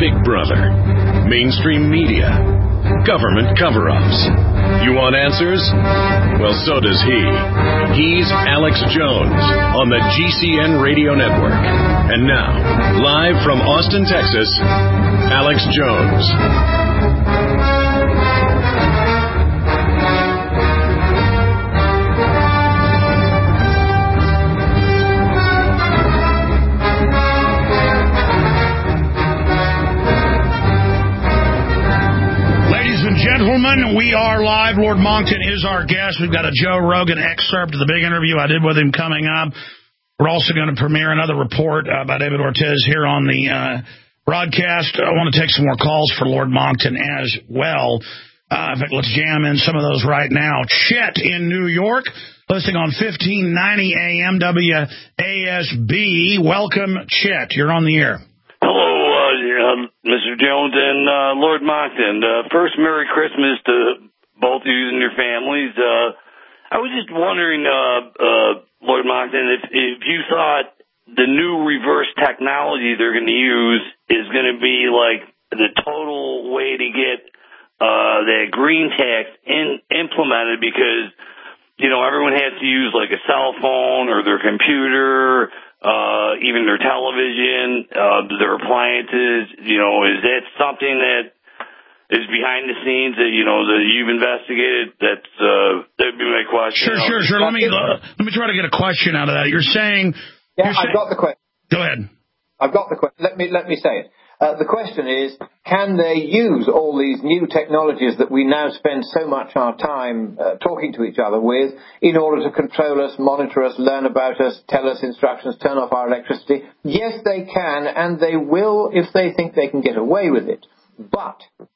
Big Brother, mainstream media, government cover-ups. You want answers? Well, so does he. He's Alex Jones on the GCN Radio Network. And now, live from Austin, Texas, Alex Jones. Gentlemen, we are live. Lord Monckton is our guest. We've got a Joe Rogan excerpt of the big interview I did with him coming up. We're also going to premiere another report by David Ortiz here on the broadcast. I want to take some more calls for Lord Monckton as well. In fact, let's jam in some of those right now. Chet in New York, listening on 1590 AM WASB. Welcome, Chet. You're on the air. Mr. Jones and Lord Monckton. First, Merry Christmas to both of you and your families. I was just wondering, Lord Monckton, if you thought the new reverse technology they're going to use is going to be like the total way to get the green tax implemented, because, you know, everyone has to use like a cell phone or their computer, even their television, their appliances. You know, is that something that is behind the scenes that, you know, that you've investigated? That'd be my question. Sure. Let me try to get a question out of that. You're saying... I've got the question. Go ahead. I've got the question. Let me say it. The question is, can they use all these new technologies that we now spend so much our time talking to each other with in order to control us, monitor us, learn about us, tell us instructions, turn off our electricity? Yes, they can, and they will if they think they can get away with it. But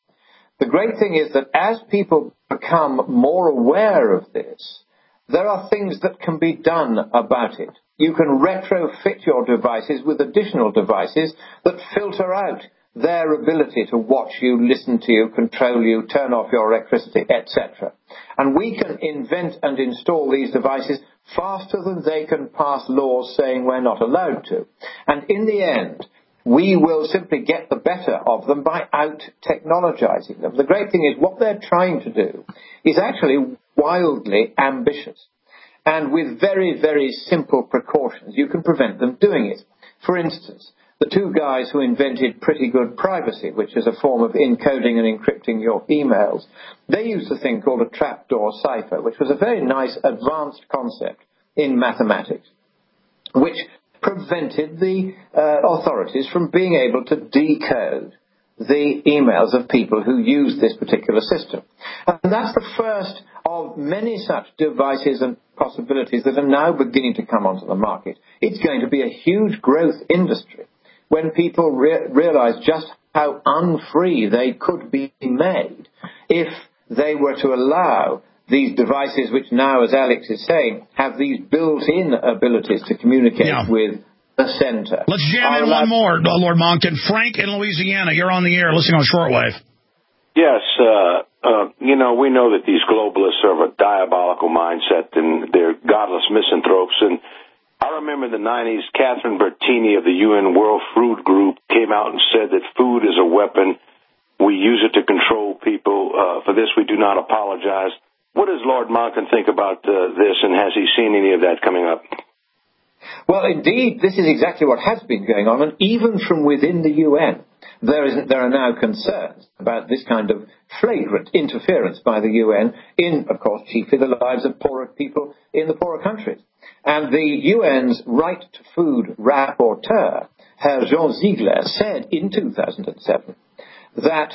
the great thing is that as people become more aware of this, there are things that can be done about it. You can retrofit your devices with additional devices that filter out their ability to watch you, listen to you, control you, turn off your electricity, etc. And we can invent and install these devices faster than they can pass laws saying we're not allowed to. And in the end, we will simply get the better of them by out-technologizing them. The great thing is what they're trying to do is actually wildly ambitious. And with very, very simple precautions, you can prevent them doing it. For instance, the two guys who invented Pretty Good Privacy, which is a form of encoding and encrypting your emails, they used a thing called a trapdoor cipher, which was a very nice advanced concept in mathematics, which prevented the authorities from being able to decode the emails of people who use this particular system. And that's the first of many such devices and possibilities that are now beginning to come onto the market. It's going to be a huge growth industry when people realize just how unfree they could be made if they were to allow these devices, which now, as Alex is saying, have these built-in abilities to communicate with the center. Let's jam in one more, Lord Monckton. Frank in Louisiana, you're on the air, listening on shortwave. Yes, you know, we know that these globalists are of a diabolical mindset and they're godless misanthropes. And I remember in the 90s, Catherine Bertini of the UN World Food Group came out and said that food is a weapon. We use it to control people. For this, we do not apologize. What does Lord Monckton think about this, and has he seen any of that coming up? Well, indeed, this is exactly what has been going on, and even from within the UN, there are now concerns about this kind of flagrant interference by the UN in, of course, chiefly the lives of poorer people in the poorer countries. And the UN's Right to Food rapporteur, Herr Jean Ziegler, said in 2007 that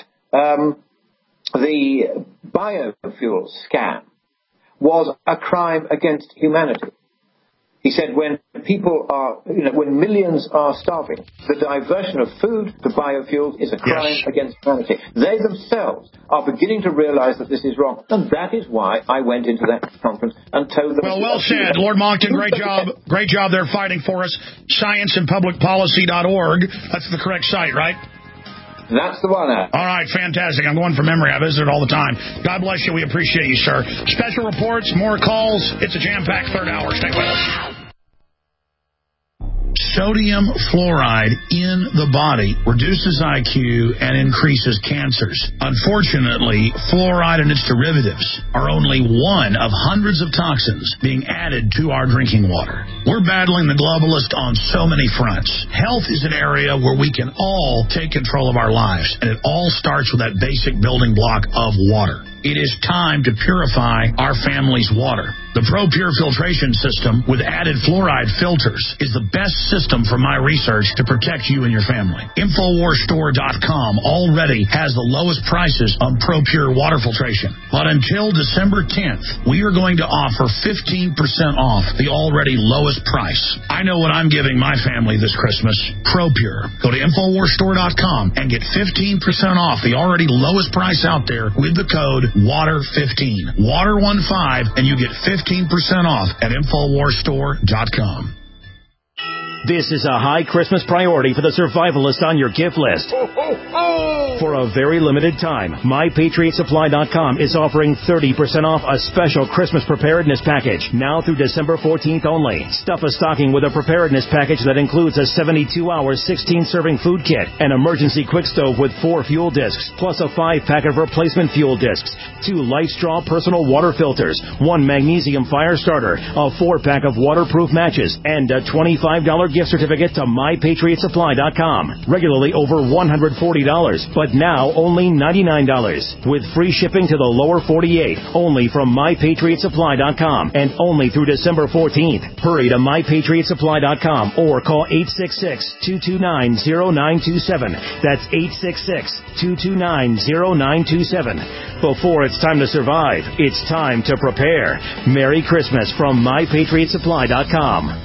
the biofuel scam was a crime against humanity. He said when people are, when millions are starving, the diversion of food to biofuels is a crime against humanity. They themselves are beginning to realize that this is wrong. And that is why I went into that conference and told them... Well said. Lord Monckton, great job. Great job there fighting for us. Scienceandpublicpolicy.org. That's the correct site, right? That's the one. All right, fantastic. I'm going from memory. I visit it all the time. God bless you. We appreciate you, sir. Special reports, more calls. It's a jam-packed third hour. Stay with us. Sodium fluoride in the body reduces IQ and increases cancers. Unfortunately, fluoride and its derivatives are only one of hundreds of toxins being added to our drinking water. We're battling the globalist on so many fronts. Health is an area where we can all take control of our lives, and it all starts with that basic building block of water. It is time to purify our family's water. The ProPure filtration system with added fluoride filters is the best system from my research to protect you and your family. InfoWarsStore.com already has the lowest prices on ProPure water filtration. But until December 10th, we are going to offer 15% off the already lowest price. I know what I'm giving my family this Christmas. ProPure. Go to InfoWarsStore.com and get 15% off the already lowest price out there with the code WATER15. WATER15, and you get 15% off at InfoWarsStore.com. This is a high Christmas priority for the survivalists on your gift list. For a very limited time, MyPatriotSupply.com is offering 30% off a special Christmas preparedness package now through December 14th only. Stuff a stocking with a preparedness package that includes a 72-hour 16-serving food kit, an emergency quick stove with 4 fuel discs, plus a 5-pack of replacement fuel discs, 2 LifeStraw personal water filters, 1 magnesium fire starter, a 4-pack of waterproof matches, and a $25 gift certificate to MyPatriotSupply.com. Regularly over $140, but now only $99. With free shipping to the lower 48, only from MyPatriotSupply.com, and only through December 14th. Hurry to MyPatriotSupply.com or call 866-229-0927. That's 866-229-0927. Before it's time to survive, it's time to prepare. Merry Christmas from MyPatriotSupply.com.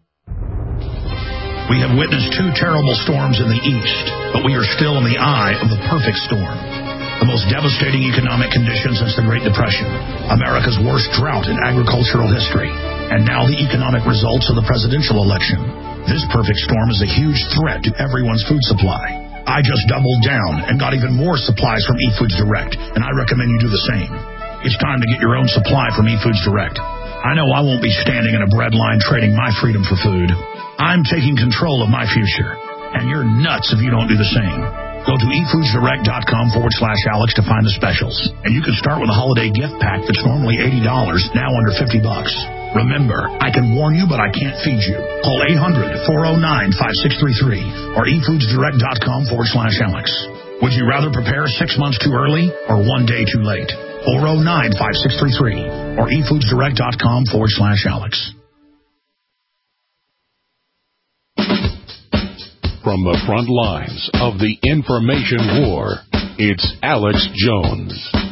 We have witnessed 2 terrible storms in the east, but we are still in the eye of the perfect storm. The most devastating economic conditions since the Great Depression, America's worst drought in agricultural history, and now the economic results of the presidential election. This perfect storm is a huge threat to everyone's food supply. I just doubled down and got even more supplies from eFoods Direct, and I recommend you do the same. It's time to get your own supply from eFoods Direct. I know I won't be standing in a bread line trading my freedom for food. I'm taking control of my future, and you're nuts if you don't do the same. Go to eFoodsDirect.com/Alex to find the specials, and you can start with a holiday gift pack that's normally $80, now under $50. Remember, I can warn you, but I can't feed you. Call 800-409-5633 or eFoodsDirect.com/Alex. Would you rather prepare 6 months too early or 1 day too late? 409-5633 or eFoodsDirect.com/Alex. From the front lines of the information war, it's Alex Jones.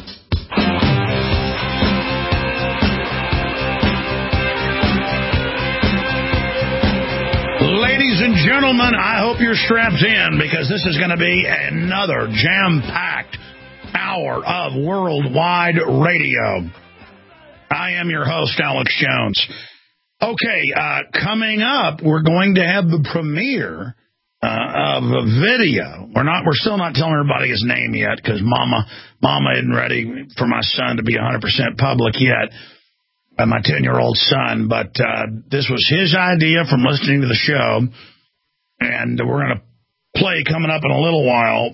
Ladies and gentlemen, I hope you're strapped in because this is going to be another jam-packed hour of worldwide radio. I am your host, Alex Jones. Okay, coming up, we're going to have the premiere of a video. We're still not telling everybody his name yet because Mama isn't ready for my son to be 100% public yet. My 10-year-old son, but this was his idea from listening to the show, and we're going to play coming up in a little while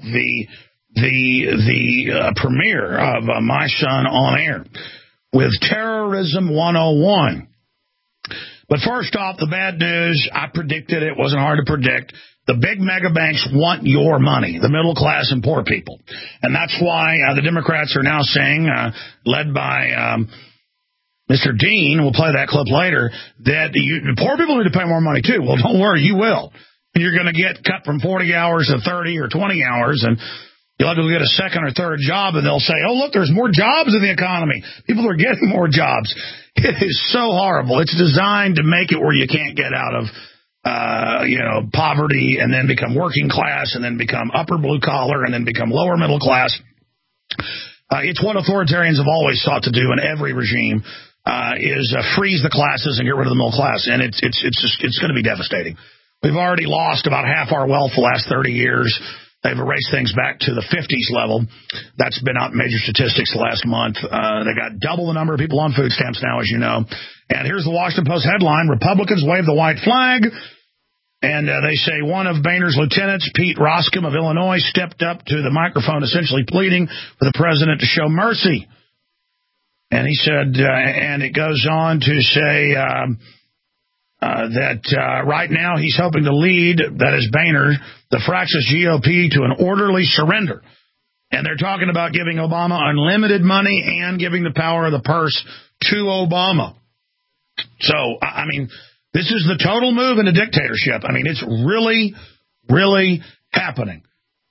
the premiere of My Son on Air with Terrorism 101. But first off, the bad news, I predicted it, wasn't hard to predict. The big mega banks want your money, the middle class and poor people. And that's why the Democrats are now saying, led by Mr. Dean, we'll play that clip later, that poor people need to pay more money too. Well, don't worry, you will. And you're going to get cut from 40 hours to 30 or 20 hours, and you'll have to get a second or third job, and they'll say, oh, look, there's more jobs in the economy. People are getting more jobs. It is so horrible. It's designed to make it where you can't get out of poverty and then become working class and then become upper blue collar and then become lower middle class. It's what authoritarians have always sought to do in every regime, is freeze the classes and get rid of the middle class. And it's going to be devastating. We've already lost about half our wealth the last 30 years. They've erased things back to the 50s level. That's been out in major statistics last month. They got double the number of people on food stamps now, as you know. And here's the Washington Post headline: Republicans wave the white flag And they say one of Boehner's lieutenants, Pete Roscom of Illinois, stepped up to the microphone essentially pleading for the president to show mercy. And he said, and it goes on to say that right now he's hoping to lead, that is Boehner, the Fraxis GOP to an orderly surrender. And they're talking about giving Obama unlimited money and giving the power of the purse to Obama. So, I mean, this is the total move into dictatorship. I mean, it's really, really happening.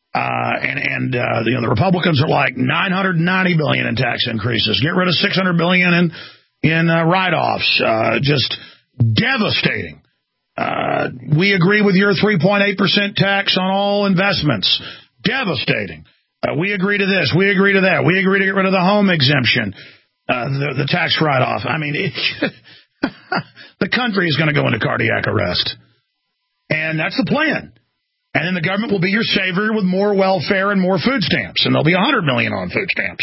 The Republicans are like $990 billion in tax increases. Get rid of $600 billion in write-offs. Just devastating. We agree with your 3.8% tax on all investments. Devastating. We agree to this. We agree to that. We agree to get rid of the home exemption, the tax write-off. I mean, the country is going to go into cardiac arrest. And that's the plan. And then the government will be your savior with more welfare and more food stamps. And there'll be $100 million on food stamps.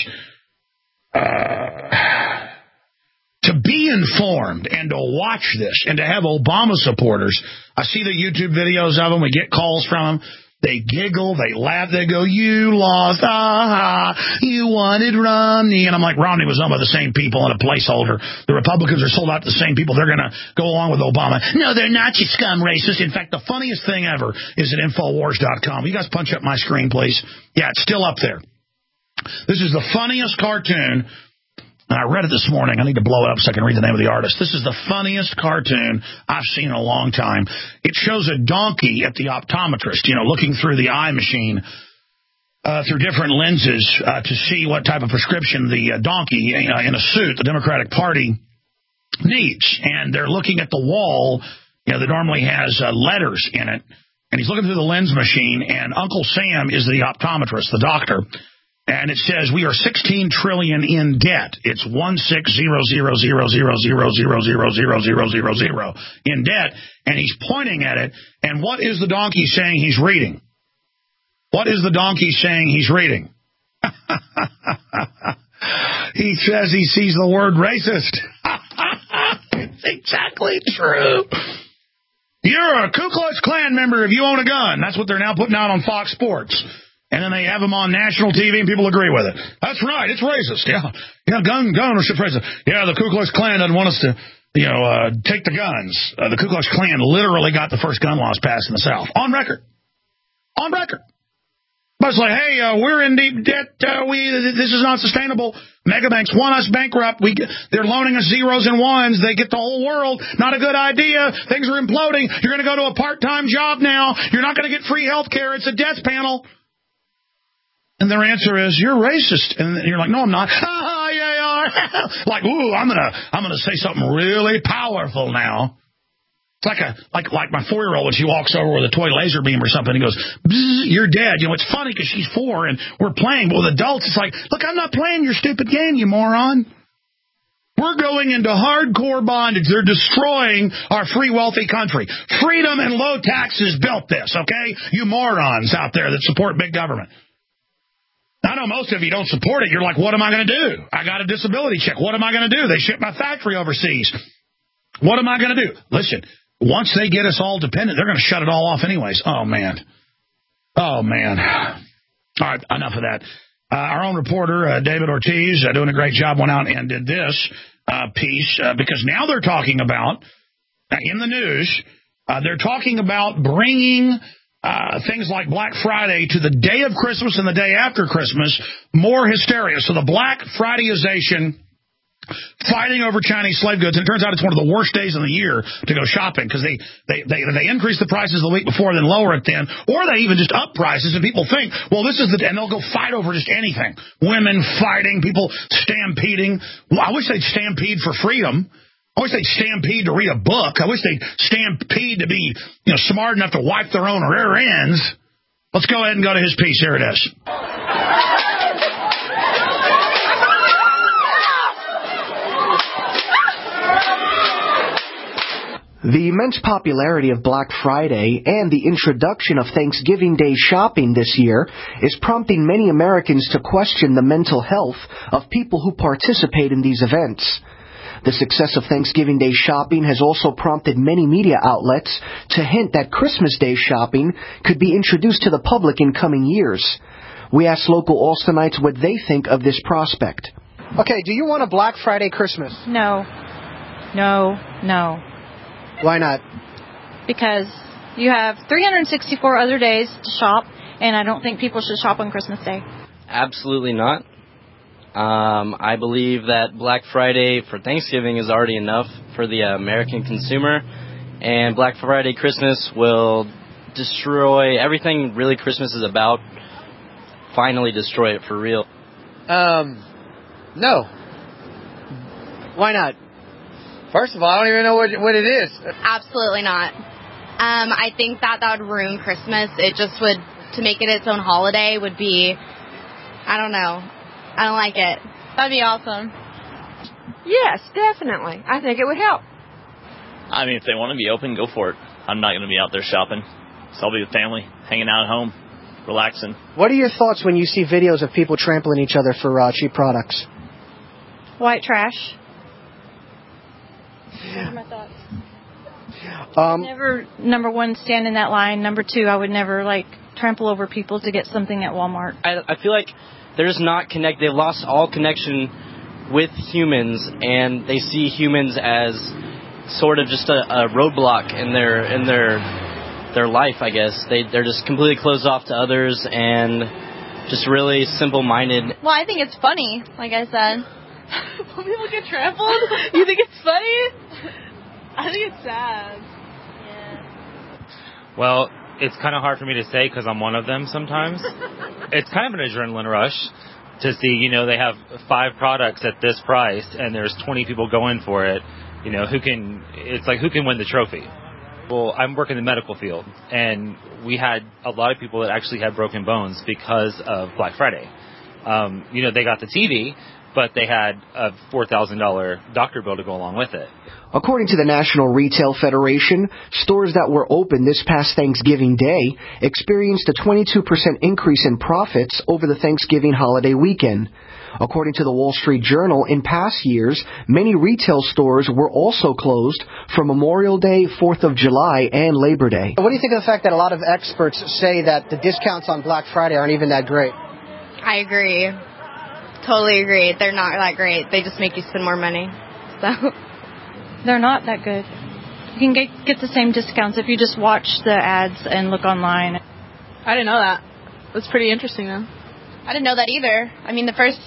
To be informed and to watch this and to have Obama supporters, I see the YouTube videos of them. We get calls from them. They giggle, they laugh, they go, you lost, you wanted Romney. And I'm like, Romney was owned by the same people and a placeholder. The Republicans are sold out to the same people. They're going to go along with Obama. No, they're not, you scum racist. In fact, the funniest thing ever is at Infowars.com. You guys punch up my screen, please. Yeah, it's still up there. This is the funniest cartoon. I read it this morning. I need to blow it up so I can read the name of the artist. This is the funniest cartoon I've seen in a long time. It shows a donkey at the optometrist, looking through the eye machine through different lenses to see what type of prescription the donkey in a suit, the Democratic Party, needs. And they're looking at the wall, that normally has letters in it. And he's looking through the lens machine, and Uncle Sam is the optometrist, the doctor. And it says we are $16 trillion in debt. It's 1600000000000 in debt, and he's pointing at it. And what is the donkey saying he's reading? What is the donkey saying he's reading? He says he sees the word racist. It's exactly true. You're a Ku Klux Klan member if you own a gun. That's what they're now putting out on Fox Sports. And then they have them on national TV, and people agree with it. That's right. It's racist. Yeah, gun ownership's racist. Yeah, the Ku Klux Klan doesn't want us to, take the guns. The Ku Klux Klan literally got the first gun laws passed in the South. On record. But it's like, hey, we're in deep debt. This is not sustainable. Megabanks want us bankrupt. They're loaning us zeros and ones. They get the whole world. Not a good idea. Things are imploding. You're going to go to a part-time job now. You're not going to get free health care. It's a death panel. And their answer is, you're racist. And you're like, no, I'm not. Yeah, you are. Like, ooh, I'm gonna say something really powerful now. It's like my 4-year-old when she walks over with a toy laser beam or something and goes, you're dead. It's funny because she's 4 and we're playing. But with adults, it's like, look, I'm not playing your stupid game, you moron. We're going into hardcore bondage. They're destroying our free, wealthy country. Freedom and low taxes built this, okay? You morons out there that support big government. I know most of you don't support it. You're like, what am I going to do? I got a disability check. What am I going to do? They ship my factory overseas. What am I going to do? Listen, once they get us all dependent, they're going to shut it all off anyways. Oh, man. All right, enough of that. Our own reporter, David Ortiz, doing a great job, went out and did this piece because now they're talking about, in the news, they're talking about bringing things like Black Friday to the day of Christmas and the day after Christmas, more hysteria. So the Black Fridayization, fighting over Chinese slave goods, and it turns out it's one of the worst days of the year to go shopping because they increase the prices the week before, then lower it then, or they even just up prices, and people think, well, this is and they'll go fight over just anything. Women fighting, people stampeding. Well, I wish they'd stampede for freedom. I wish they'd stampede to read a book. I wish they'd stampede to be, smart enough to wipe their own rear ends. Let's go ahead and go to his piece. Here it is. The immense popularity of Black Friday and the introduction of Thanksgiving Day shopping this year is prompting many Americans to question the mental health of people who participate in these events. The success of Thanksgiving Day shopping has also prompted many media outlets to hint that Christmas Day shopping could be introduced to the public in coming years. We asked local Austinites what they think of this prospect. Okay, do you want a Black Friday Christmas? No. Why not? Because you have 364 other days to shop, and I don't think people should shop on Christmas Day. Absolutely not. I believe that Black Friday for Thanksgiving is already enough for the American consumer, and Black Friday Christmas will destroy everything really Christmas is about, finally destroy it for real. No. Why not? First of all, I don't even know what it is. Absolutely not. I think that would ruin Christmas. It just would, to make it its own holiday would be, I don't know. I don't like it. That'd be awesome. Yes, definitely. I think it would help. I mean, if they want to be open, go for it. I'm not going to be out there shopping. So I'll be with family, hanging out at home, relaxing. What are your thoughts when you see videos of people trampling each other for cheap products? White trash. Those are my thoughts. Never, number one, stand in that line. Number two, I would never, trample over people to get something at Walmart. I feel like they've lost all connection with humans, and they see humans as sort of just a roadblock in their life, I guess. They're just completely closed off to others and just really simple-minded. Well, I think it's funny, like I said. When people get trampled, you think it's funny? I think it's sad. Yeah. Well, it's kind of hard for me to say because I'm one of them sometimes. It's kind of an adrenaline rush to see, they have 5 products at this price and there's 20 people going for it. Who can win the trophy? Well, I'm working in the medical field, and we had a lot of people that actually had broken bones because of Black Friday. They got the TV, but they had a $4,000 doctor bill to go along with it. According to the National Retail Federation, stores that were open this past Thanksgiving Day experienced a 22% increase in profits over the Thanksgiving holiday weekend. According to the Wall Street Journal, in past years, many retail stores were also closed for Memorial Day, 4th of July, and Labor Day. What do you think of the fact that a lot of experts say that the discounts on Black Friday aren't even that great? I agree. Totally agree. They're not that great. They just make you spend more money. So they're not that good. You can get the same discounts if you just watch the ads and look online. I didn't know that. That's pretty interesting, though. I didn't know that either. I mean, the first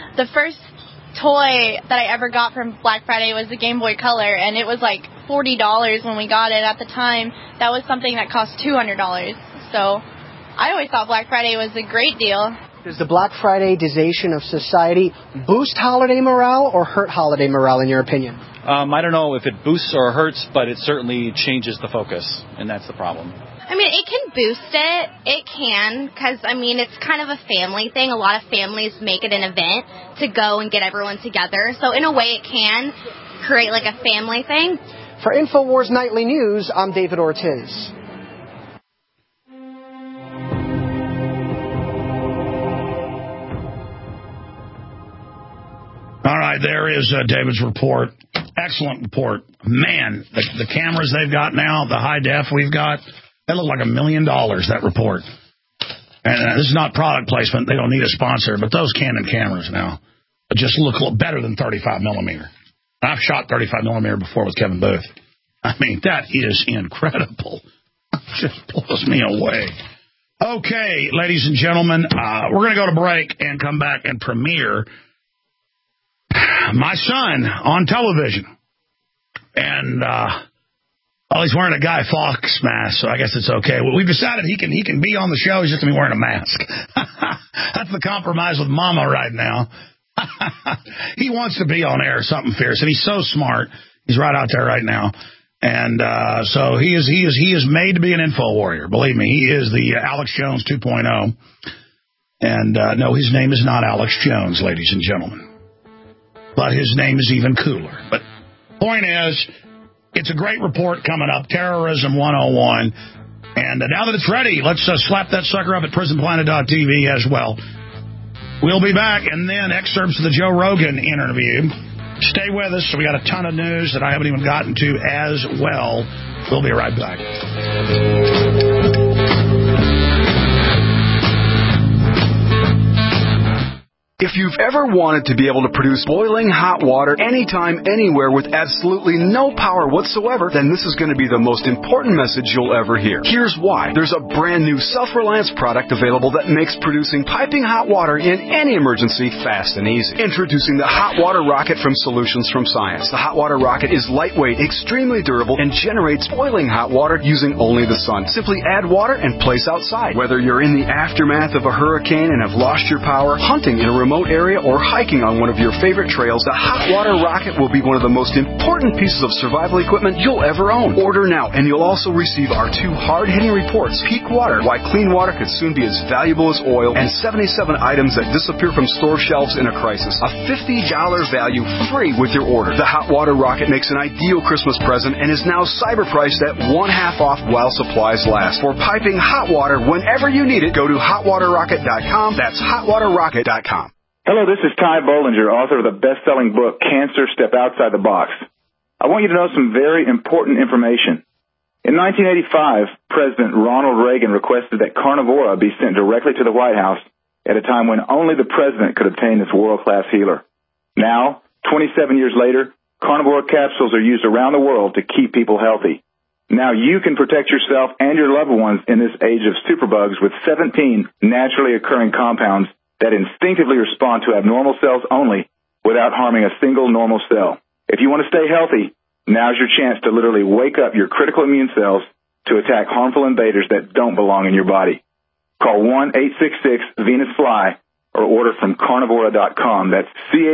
toy that I ever got from Black Friday was the Game Boy Color, and it was like $40 when we got it at the time. That was something that cost $200. So I always thought Black Friday was a great deal. Does the Black Friday-ization of society boost holiday morale or hurt holiday morale, in your opinion? I don't know if it boosts or hurts, but it certainly changes the focus, and that's the problem. I mean, it can boost it. It can, because, it's kind of a family thing. A lot of families make it an event to go and get everyone together. So, in a way, it can create, a family thing. For InfoWars Nightly News, I'm David Ortiz. All right, there is David's report. Excellent report. Man, the cameras they've got now, the high def we've got, that look like $1 million, that report. And this is not product placement. They don't need a sponsor, but those Canon cameras now just look a little better than 35 millimeter. I've shot 35 millimeter before with Kevin Booth. That is incredible. It just blows me away. Okay, ladies and gentlemen, we're going to go to break and come back and premiere my son on television. And, he's wearing a Guy Fawkes mask, so I guess it's okay. Well, we've decided he can be on the show. He's just going to be wearing a mask. That's the compromise with Mama right now. He wants to be on air, something fierce, and he's so smart. He's right out there right now. And so he is made to be an info warrior. Believe me, he is the Alex Jones 2.0. And no, his name is not Alex Jones, ladies and gentlemen. But his name is even cooler. But point is, it's a great report coming up, Terrorism 101. And now that it's ready, let's slap that sucker up at prisonplanet.tv as well. We'll be back, and then excerpts of the Joe Rogan interview. Stay with us. We got a ton of news that I haven't even gotten to as well. We'll be right back. If you've ever wanted to be able to produce boiling hot water anytime, anywhere with absolutely no power whatsoever, then this is going to be the most important message you'll ever hear. Here's why. There's a brand new Self-Reliance product available that makes producing piping hot water in any emergency fast and easy. Introducing the Hot Water Rocket from Solutions from Science. The Hot Water Rocket is lightweight, extremely durable, and generates boiling hot water using only the sun. Simply add water and place outside. Whether you're in the aftermath of a hurricane and have lost your power, hunting in a remote area, or hiking on one of your favorite trails, the Hot Water Rocket will be one of the most important pieces of survival equipment you'll ever own. Order now, and you'll also receive our 2 hard-hitting reports, Peak Water, Why Clean Water Could Soon Be as Valuable as Oil, and 77 items that disappear from store shelves in a crisis. A $50 value free with your order. The Hot Water Rocket makes an ideal Christmas present and is now cyber priced at 1/2 off while supplies last. For piping hot water whenever you need it, go to hotwaterrocket.com. That's hotwaterrocket.com. Hello, this is Ty Bollinger, author of the best-selling book, Cancer, Step Outside the Box. I want you to know some very important information. In 1985, President Ronald Reagan requested that Carnivora be sent directly to the White House at a time when only the president could obtain this world-class healer. Now, 27 years later, Carnivora capsules are used around the world to keep people healthy. Now you can protect yourself and your loved ones in this age of superbugs with 17 naturally occurring compounds that instinctively respond to abnormal cells only without harming a single normal cell. If you want to stay healthy, now's your chance to literally wake up your critical immune cells to attack harmful invaders that don't belong in your body. Call 1-866-VENUS-FLY or order from carnivora.com. That's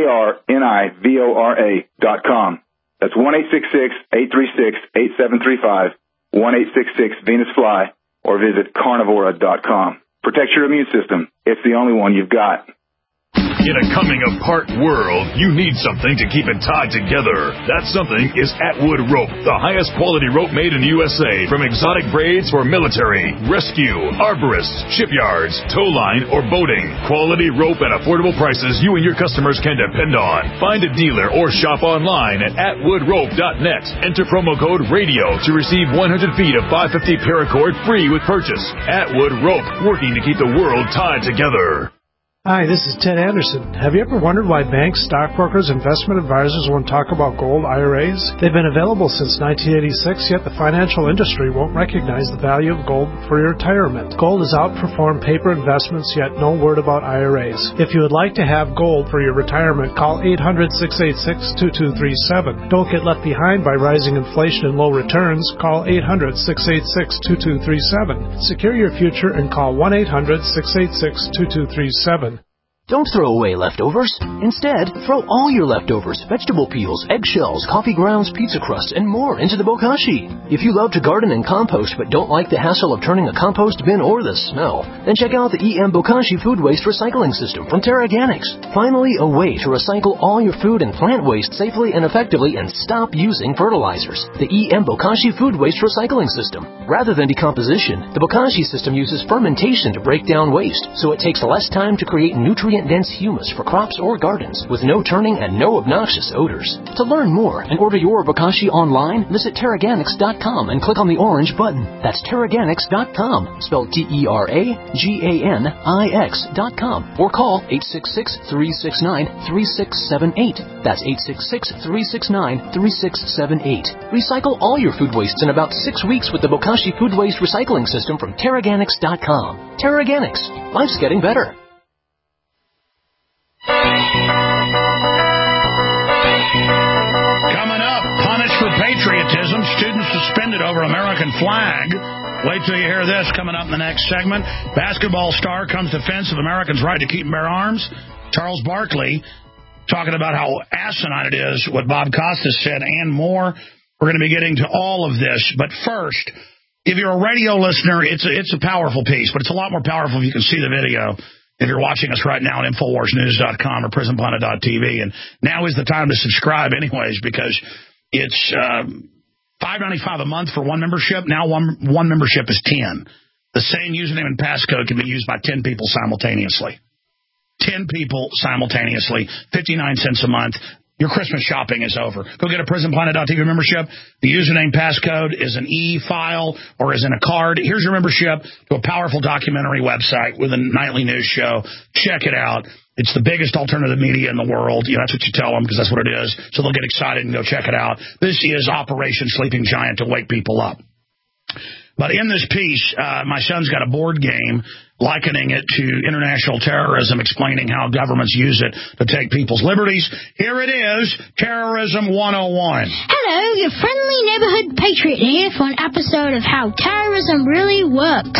carnivora.com. That's 1-866-836-8735, 1-866-VENUS-FLY, or visit carnivora.com. Protect your immune system. It's the only one you've got. In a coming-apart world, you need something to keep it tied together. That something is Atwood Rope, the highest quality rope made in the USA, from exotic braids for military, rescue, arborists, shipyards, tow line, or boating. Quality rope at affordable prices you and your customers can depend on. Find a dealer or shop online at atwoodrope.net. Enter promo code RADIO to receive 100 feet of 550 paracord free with purchase. Atwood Rope, working to keep the world tied together. Hi, this is Ted Anderson. Have you ever wondered why banks, stockbrokers, investment advisors won't talk about gold IRAs? They've been available since 1986, yet the financial industry won't recognize the value of gold for your retirement. Gold has outperformed paper investments, yet no word about IRAs. If you would like to have gold for your retirement, call 800-686-2237. Don't get left behind by rising inflation and low returns. Call 800-686-2237. Secure your future and call 1-800-686-2237. Don't throw away leftovers. Instead, throw all your leftovers, vegetable peels, eggshells, coffee grounds, pizza crusts, and more into the bokashi. If you love to garden and compost but don't like the hassle of turning a compost bin or the smell, then check out the EM Bokashi Food Waste Recycling System from TerraGanix. Finally, a way to recycle all your food and plant waste safely and effectively and stop using fertilizers. The EM Bokashi Food Waste Recycling System. Rather than decomposition, the Bokashi system uses fermentation to break down waste, so it takes less time to create nutrient-dense humus for crops or gardens with no turning and no obnoxious odors. To learn more and order your Bokashi online, visit TerraGanix.com and click on the orange button. That's TerraGanix.com, spelled TerraGanix.com, or call 866-369-3678. That's 866-369-3678. Recycle all your food wastes in about 6 weeks with the Bokashi Food Waste Recycling System from TerraGanix.com. TerraGanix. Life's getting better. Coming up, punished for patriotism, students suspended over American flag. Wait till you hear this coming up in the next segment. Basketball star comes defense of Americans' right to keep and bear arms. Charles Barkley talking about how asinine it is, what Bob Costas said, and more. We're going to be getting to all of this. But first, if you're a radio listener, it's a powerful piece, but it's a lot more powerful if you can see the video. If you're watching us right now at InfoWarsNews.com or PrisonPlanet.tv, and now is the time to subscribe anyways, because it's $5.95 a month for one membership. Now one membership is 10. The same username and passcode can be used by 10 people simultaneously. 10 people simultaneously, 59 cents a month. your Christmas shopping is over. Go get a PrisonPlanet.tv membership. The username passcode is an e-file or is in a card. Here's your membership to a powerful documentary website with a nightly news show. Check it out. It's the biggest alternative media in the world. That's what you tell them because that's what it is. So they'll get excited and go check it out. This is Operation Sleeping Giant to wake people up. But in this piece, my son's got a board game likening it to international terrorism, explaining how governments use it to take people's liberties. Here it is, Terrorism 101. Hello, your friendly neighborhood patriot here for an episode of How Terrorism Really Works.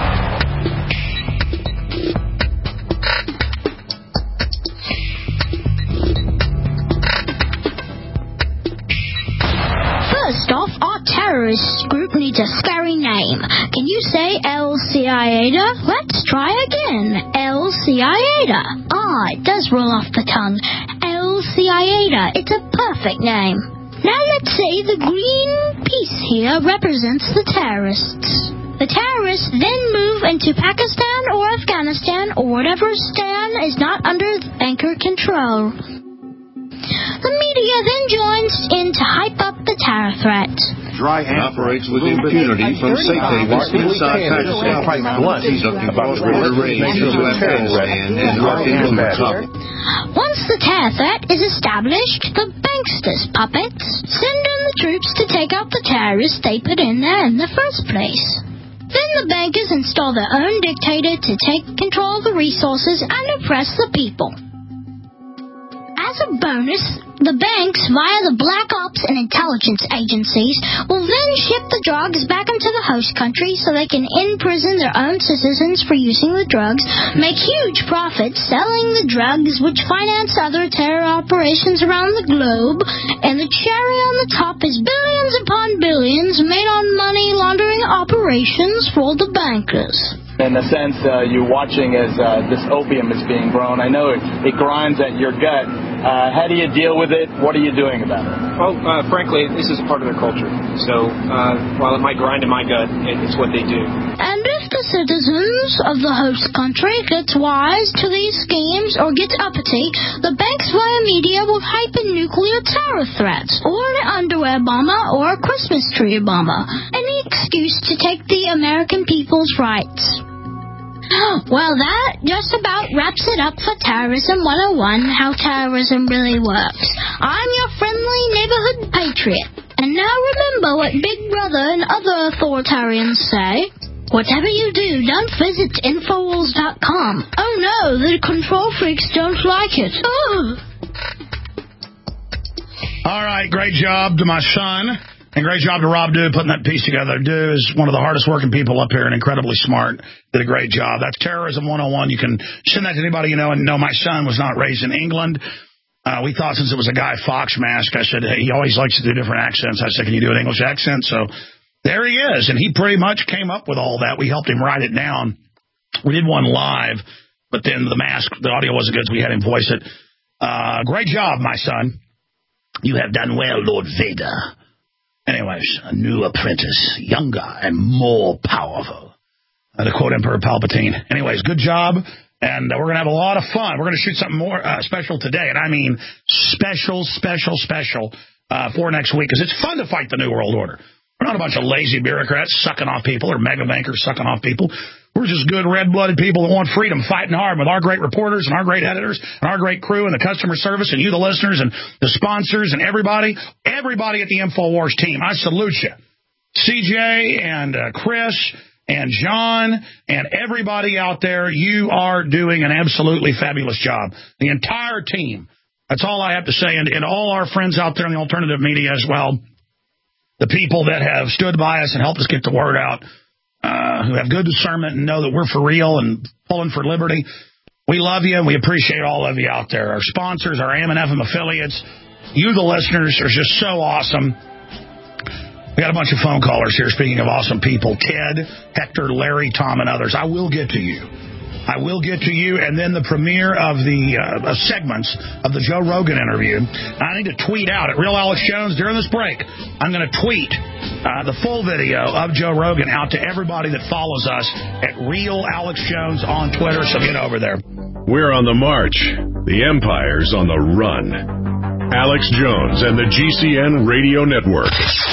First off, our terrorist group needs a scary name. Can you say El-Qaeda? Let's try again. El-Qaeda. It does roll off the tongue. El-Qaeda. It's a perfect name. Now let's say the green piece here represents the terrorists. The terrorists then move into Pakistan or Afghanistan or whatever stand is not under anchor control. The media then joins in to hype up the terror threat. Dry operates with impunity from safe havens inside Pakistan. He's looking for border raids into Afghanistan and working in trouble. Once the terror threat is established, the banksters puppets send in the troops to take out the terrorists they put in there in the first place. Then the bankers install their own dictator to take control of the resources and oppress the people. As a bonus, the banks, via the black ops and intelligence agencies, will then ship the drugs back into the host country so they can imprison their own citizens for using the drugs, make huge profits selling the drugs, which finance other terror operations around the globe, and the cherry on the top is billions upon billions made on money laundering operations for the bankers. In a sense, you're watching as this opium is being grown. I know it grinds at your gut. How do you deal with it? What are you doing about it? Well, frankly, this is a part of their culture. So while it might grind in my gut, it's what they do. And if the citizens of the host country gets wise to these schemes or gets uppity, the banks via media will hype in nuclear terror threats, or an underwear bomber, or a Christmas tree bomber. Any excuse to take the American people's rights. Well, that just about wraps it up for Terrorism 101, How Terrorism Really Works. I'm your friendly neighborhood patriot. And now remember what Big Brother and other authoritarians say. Whatever you do, don't visit Infowars.com. Oh no, the control freaks don't like it. All right, great job to my son. And great job to Rob Dew putting that piece together. Dew is one of the hardest working people up here and incredibly smart. Did a great job. That's Terrorism 101. You can send that to anybody you know. And no, my son was not raised in England. We thought since it was a Guy Fawkes mask, I said, hey, he always likes to do different accents. I said, can you do an English accent? So there he is. And he pretty much came up with all that. We helped him write it down. We did one live, but then the mask, the audio wasn't good, so we had him voice it. Great job, my son. You have done well, Lord Vader. Anyways, a new apprentice, younger and more powerful. To quote Emperor Palpatine. Anyways, good job. And we're going to have a lot of fun. We're going to shoot something more special today. And I mean special for next week. Because it's fun to fight the New World Order. We're not a bunch of lazy bureaucrats sucking off people or mega bankers sucking off people. We're just good red-blooded people that want freedom, fighting hard with our great reporters and our great editors and our great crew and the customer service and you, the listeners, and the sponsors and everybody at the InfoWars team. I salute you. CJ and Chris and John and everybody out there, you are doing an absolutely fabulous job. The entire team. That's all I have to say. And all our friends out there in the alternative media as well, the people that have stood by us and helped us get the word out, who have good discernment and know that we're for real and pulling for liberty. We love you, and we appreciate all of you out there. Our sponsors, our AM and FM affiliates, you, the listeners, are just so awesome. We got a bunch of phone callers here, speaking of awesome people. Ted, Hector, Larry, Tom, and others. I will get to you. And then the premiere of the segments of the Joe Rogan interview. I need to tweet out at Real Alex Jones during this break. I'm going to tweet the full video of Joe Rogan out to everybody that follows us at Real Alex Jones on Twitter, so get over there. We're on the march. The Empire's on the run. Alex Jones and the GCN Radio Network.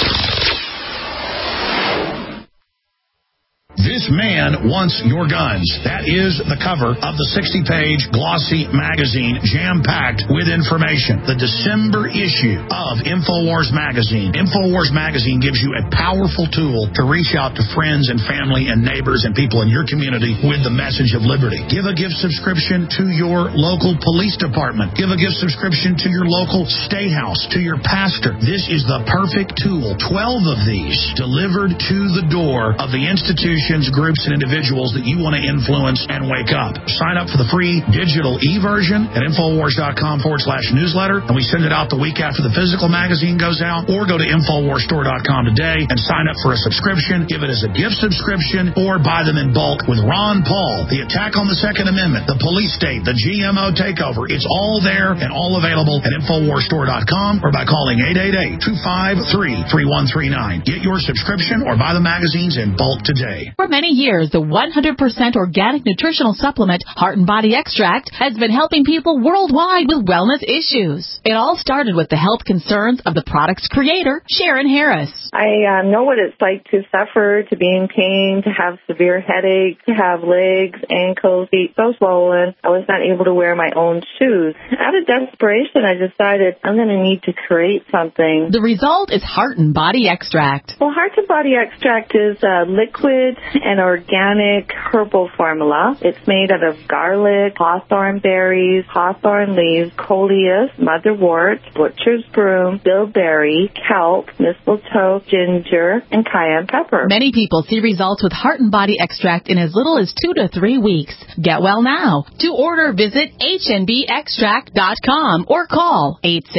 This man wants your guns. That is the cover of the 60-page glossy magazine, jam-packed with information. The December issue of InfoWars Magazine. InfoWars Magazine gives you a powerful tool to reach out to friends and family and neighbors and people in your community with the message of liberty. Give a gift subscription to your local police department. Give a gift subscription to your local state house, to your pastor. This is the perfect tool. 12 of these delivered to the door of the institution, groups, and individuals that you want to influence and wake up. Sign up for the free digital e-version at Infowars.com/newsletter, and we send it out the week after the physical magazine goes out, or go to Infowarsstore.com today and sign up for a subscription, give it as a gift subscription, or buy them in bulk with Ron Paul, the attack on the Second Amendment, the police state, the GMO takeover. It's all there and all available at Infowarsstore.com or by calling 888-253-3139. Get your subscription or buy the magazines in bulk today. For many years, the 100% organic nutritional supplement Heart and Body Extract has been helping people worldwide with wellness issues. It all started with the health concerns of the product's creator, Sharon Harris. I know what it's like to suffer, to be in pain, to have severe headaches, to have legs, ankles, feet so swollen. I was not able to wear my own shoes. Out of desperation, I decided I'm going to need to create something. The result is Heart and Body Extract. Well, Heart and Body Extract is liquid and organic herbal formula. It's made out of garlic, hawthorn berries, hawthorn leaves, coleus, motherwort, butcher's broom, bilberry, kelp, mistletoe, ginger, and cayenne pepper. Many people see results with Heart and Body Extract in as little as 2 to 3 weeks. Get well now. To order, visit hnbextract.com or call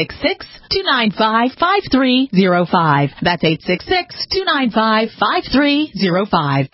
866-295-5305. That's 866-295-5305.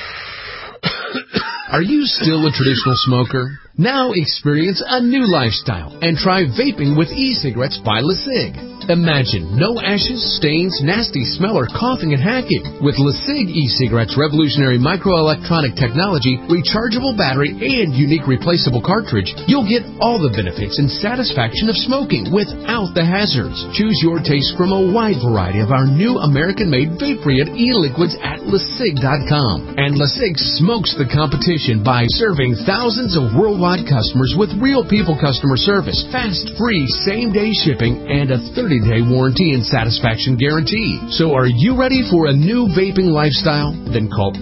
Are you still a traditional smoker? Now experience a new lifestyle and try vaping with e-cigarettes by LeSig. Imagine no ashes, stains, nasty smell, or coughing and hacking. With LeSig e-cigarettes' revolutionary microelectronic technology, rechargeable battery, and unique replaceable cartridge, you'll get all the benefits and satisfaction of smoking without the hazards. Choose your taste from a wide variety of our new American-made vape-free e-liquids at LeSig.com. And LeSig smokes the competition by serving thousands of worldwide customers with real people customer service, fast, free, same-day shipping, and a 30-day warranty and satisfaction guarantee. So are you ready for a new vaping lifestyle? Then call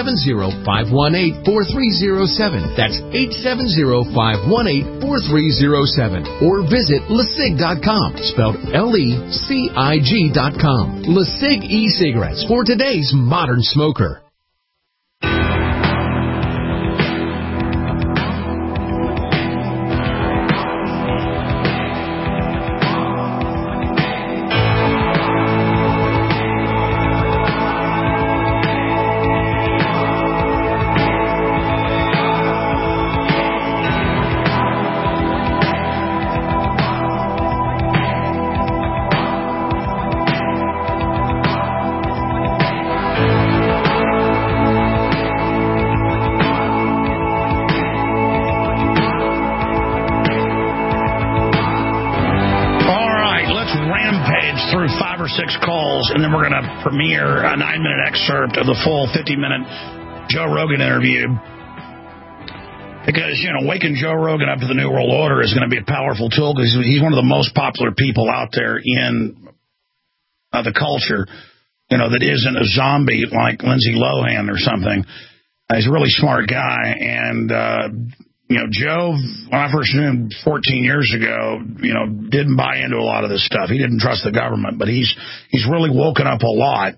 870-518-4307. That's 870-518-4307. Or visit LeSig.com, spelled LECIG.com. LeSig e-cigarettes for today's modern smoker. And then we're going to premiere a 9-minute excerpt of the full 50-minute Joe Rogan interview. Because, waking Joe Rogan up to the New World Order is going to be a powerful tool because he's one of the most popular people out there in the culture, that isn't a zombie like Lindsay Lohan or something. He's a really smart guy. And, Joe, when I first knew him 14 years ago, didn't buy into a lot of this stuff. He didn't trust the government, but he's really woken up a lot.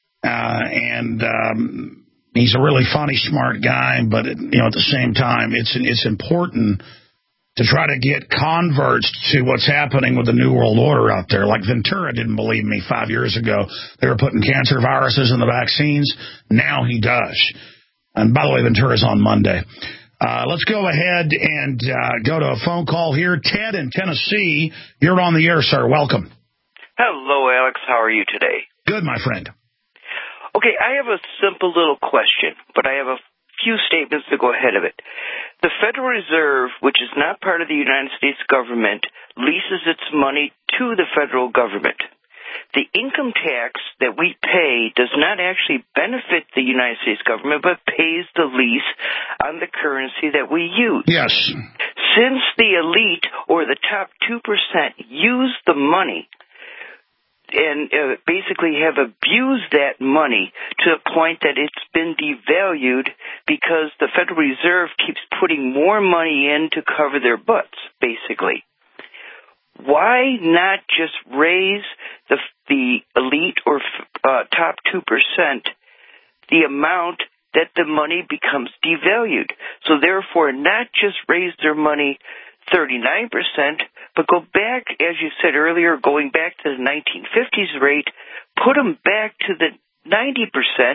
He's a really funny, smart guy, but, at the same time, it's important to try to get converts to what's happening with the New World Order out there. Like Ventura didn't believe me 5 years ago. They were putting cancer viruses in the vaccines. Now he does. And by the way, Ventura's on Monday. Let's go ahead and go to a phone call here. Ted in Tennessee, you're on the air, sir. Welcome. Hello, Alex. How are you today? Good, my friend. Okay, I have a simple little question, but I have a few statements to go ahead of it. The Federal Reserve, which is not part of the United States government, leases its money to the federal government. The income tax that we pay does not actually benefit the United States government, but pays the lease on the currency that we use. Yes. Since the elite or the top 2% use the money and basically have abused that money to the point that it's been devalued because the Federal Reserve keeps putting more money in to cover their butts, basically. Why not just raise the elite or top 2% the amount that the money becomes devalued? So therefore, not just raise their money 39%, but go back, as you said earlier, going back to the 1950s rate, put them back to the 90%,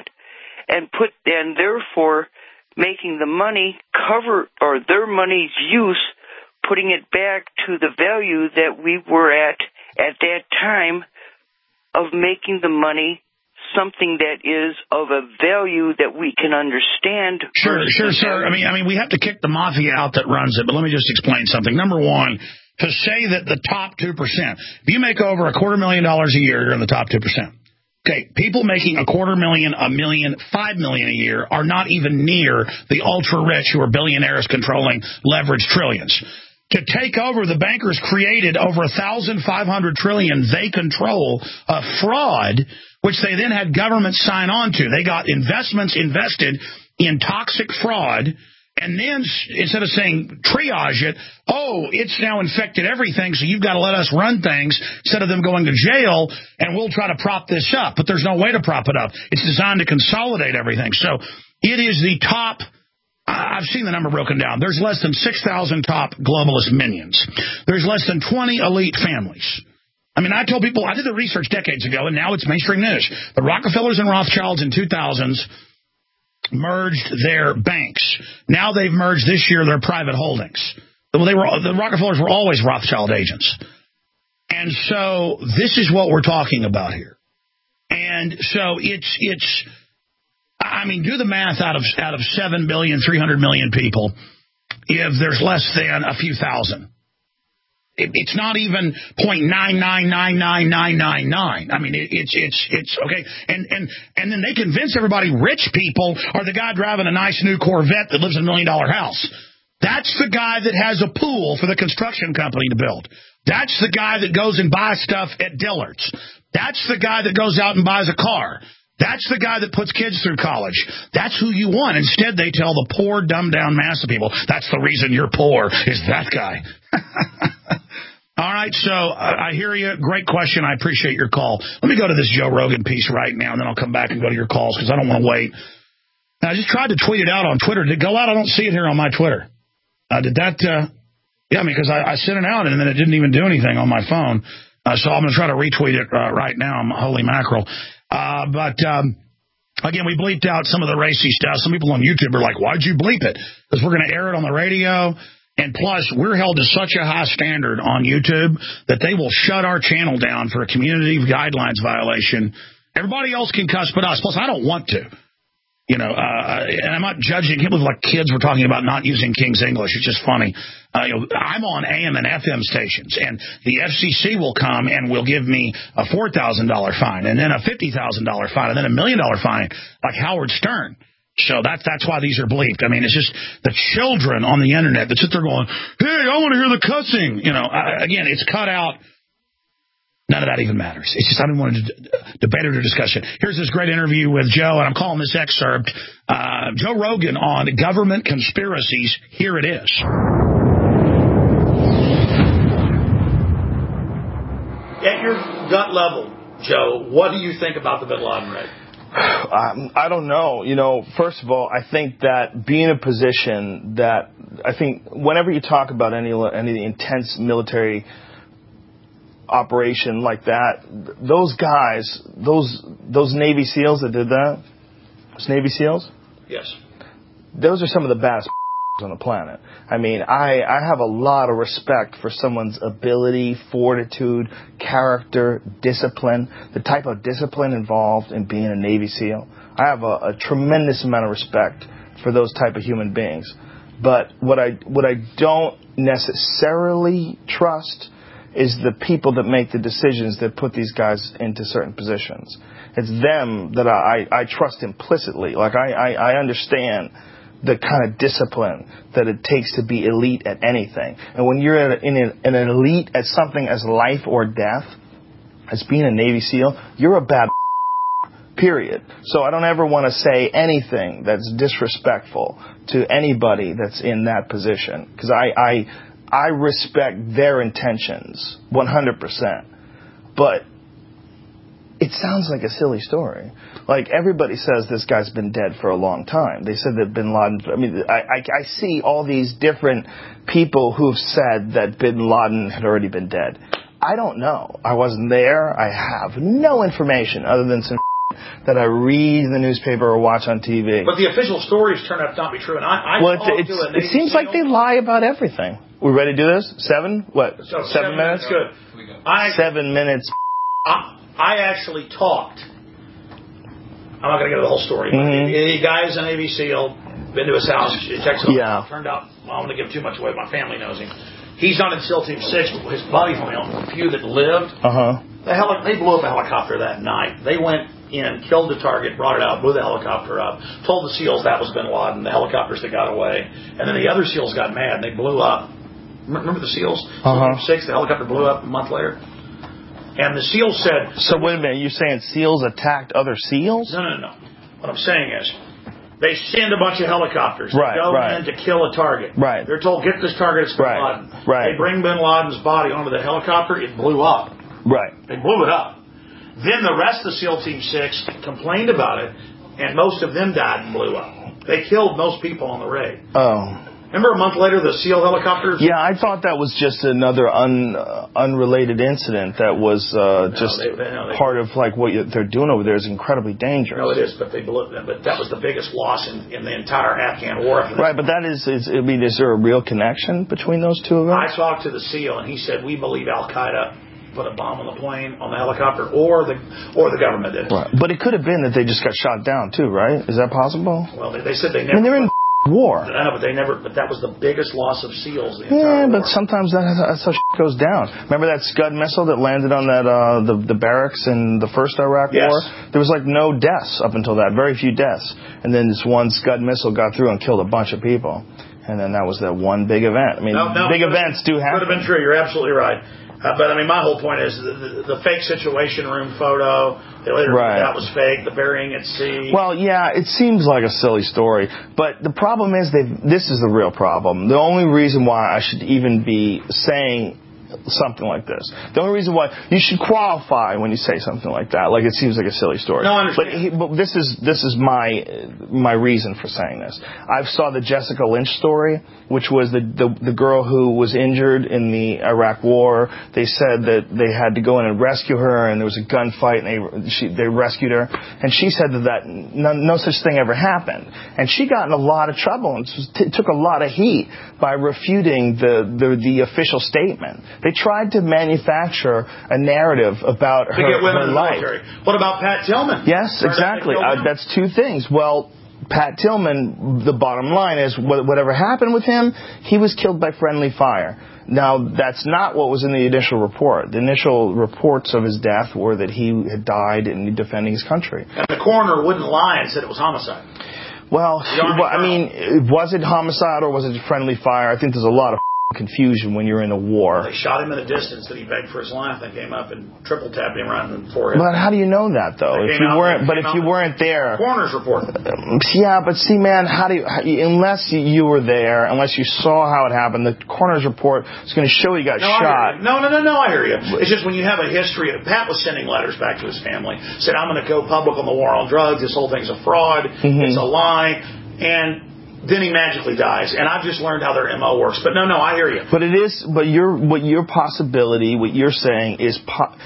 and therefore making the money cover, or their money's use, putting it back to the value that we were at that time, of making the money something that is of a value that we can understand. Sure, sir. I mean, we have to kick the mafia out that runs it, but let me just explain something. Number one, to say that the top 2%, if you make over $250,000 a year, you're in the top 2%. Okay, people making $250,000, $1 million, $5 million a year are not even near the ultra-rich who are billionaires controlling leveraged trillions. To take over, the bankers created over 1,500 trillion they control of fraud, which they then had governments sign on to. They got investments invested in toxic fraud, and then instead of saying triage it, it's now infected everything, so you've got to let us run things instead of them going to jail, and we'll try to prop this up. But there's no way to prop it up. It's designed to consolidate everything. So it is the top. I've seen the number broken down. There's less than 6,000 top globalist minions. There's less than 20 elite families. I mean, I told people, I did the research decades ago, and now it's mainstream news. The Rockefellers and Rothschilds in 2000s merged their banks. Now they've merged this year their private holdings. The Rockefellers were always Rothschild agents. And so this is what we're talking about here. And so it's I mean, do the math out of 7 billion, 300 million people, if there's less than a few thousand. It's not even 0.9999999. I mean, it's okay. And then they convince everybody rich people are the guy driving a nice new Corvette that lives in $1 million house. That's the guy that has a pool for the construction company to build. That's the guy that goes and buys stuff at Dillard's. That's the guy that goes out and buys a car. That's the guy that puts kids through college. That's who you want. Instead, they tell the poor, dumbed-down mass of people, that's the reason you're poor, is that guy. All right, so I hear you. Great question. I appreciate your call. Let me go to this Joe Rogan piece right now, and then I'll come back and go to your calls because I don't want to wait. I just tried to tweet it out on Twitter. Did it go out? I don't see it here on my Twitter. Did that? Yeah, because I sent it out, and then it didn't even do anything on my phone. So I'm going to try to retweet it right now. Holy mackerel. But again, we bleeped out some of the racy stuff. Some people on YouTube are like, why'd you bleep it? Because we're going to air it on the radio. And plus, we're held to such a high standard on YouTube that they will shut our channel down for a community guidelines violation. Everybody else can cuss but us. Plus, I don't want to. You know, and I'm not judging. I can't believe like kids were talking about not using King's English. It's just funny. I'm on AM and FM stations, and the FCC will come and will give me a $4,000 fine, and then a $50,000 fine, and then $1 million fine, like Howard Stern. So that's why these are bleeped. I mean, it's just the children on the internet that sit there going, hey, I want to hear the cussing. You know, again, it's cut out. None of that even matters. It's just I didn't want to debate it or discussion. Here's this great interview with Joe, and I'm calling this excerpt Joe Rogan on government conspiracies. Here it is. At your gut level, Joe, what do you think about the Bin Laden raid? I don't know. You know, first of all, I think that being in a position that I think whenever you talk about any intense military operation like that, those guys, those Navy SEALs that did that, those Navy SEALs? Yes. Those are some of the best on the planet. I mean, I have a lot of respect for someone's ability, fortitude, character, discipline, the type of discipline involved in being a Navy SEAL. I have a tremendous amount of respect for those type of human beings. But what I don't necessarily trust is the people that make the decisions that put these guys into certain positions. It's them that I trust implicitly. Like, I understand the kind of discipline that it takes to be elite at anything. And when you're an elite at something as life or death, as being a Navy SEAL, you're a bad period. So I don't ever want to say anything that's disrespectful to anybody that's in that position, because I respect their intentions 100%. But it sounds like a silly story. Like, everybody says this guy's been dead for a long time. They said that Bin Laden, I mean, I see all these different people who've said that Bin Laden had already been dead. I don't know. I wasn't there. I have no information other than some that I read in the newspaper or watch on TV. But the official stories turn out to not be true. And it seems like they lie about everything. We ready to do this? 7? What? So 7 minutes? Good. 7 minutes. I actually talked. I'm not going to get into the whole story. But the guy's a Navy SEAL. Been to his house. Checked something out. Turned out, I don't want to give too much away. My family knows him. He's not in SEAL Team 6, but his buddy from the few that lived, they blew up a helicopter that night. They went in, killed the target, brought it out, blew the helicopter up, told the SEALs that was Bin Laden, the helicopters that got away. And then the other SEALs got mad, and they blew up. Remember the SEALs? SEAL Team 6, the helicopter blew up a month later. And the SEALs said... So wait a minute, you're saying SEALs attacked other SEALs? No. What I'm saying is, they send a bunch of helicopters. They go in to kill a target. They're told, get this target, it's Bin Laden. They bring Bin Laden's body onto the helicopter, it blew up. They blew it up. Then the rest of SEAL Team 6 complained about it, and most of them died and blew up. They killed most people on the raid. Remember a month later, the SEAL helicopters? Yeah, I thought that was just another unrelated incident that was part of like what they're doing over there is incredibly dangerous. No, it is, but they blew it. But that was the biggest loss in the entire Afghan war. Right, but that is there a real connection between those two events? I talked to the SEAL, and he said, we believe Al-Qaeda put a bomb on the plane, on the helicopter, or the government did. Right. But it could have been that they just got shot down too, right? Is that possible? Well, they said they never... I mean, they're in war. I know, but that was the biggest loss of SEALs. But sometimes that's how shit goes down. Remember that Scud missile that landed on that the barracks in the first Iraq War? There was like no deaths up until that, very few deaths. And then this one Scud missile got through and killed a bunch of people. And then that was that one big event. I mean, big events do happen. Could have been true. You're absolutely right. But, I mean, my whole point is the fake Situation Room photo, they later that was fake, the burying at sea. Well, yeah, it seems like a silly story. But the problem is, this is the real problem. The only reason why I should even be saying something like this, the only reason why you should qualify when you say something like that, like it seems like a silly story. No, I understand. But this is my reason for saying this. I saw the Jessica Lynch story, which was the girl who was injured in the Iraq War. They said that they had to go in and rescue her, and there was a gunfight, and they rescued her. And she said that no such thing ever happened. And she got in a lot of trouble and took a lot of heat by refuting the official statement. They tried to manufacture a narrative about her life. What about Pat Tillman? Yes, exactly. That's two things. Well, Pat Tillman, the bottom line is, whatever happened with him, he was killed by friendly fire. Now, that's not what was in the initial report. The initial reports of his death were that he had died in defending his country. And the coroner wouldn't lie and said it was homicide. Well, I mean, was it homicide or was it friendly fire? I think there's a lot of confusion when you're in a war. They shot him in the distance that he begged for his life. They came up and triple tapped him around the forehead. But how do you know that though? If you weren't there, coroner's report. Yeah, but see, man, unless you were there, unless you saw how it happened, the coroner's report is going to show you got shot. No, I hear you. It's just when you have a history. Pat was sending letters back to his family, said, "I'm going to go public on the war on drugs. This whole thing's a fraud. It's a lie," and then he magically dies, and I've just learned how their MO works. But no, I hear you. But your possibility, what you're saying is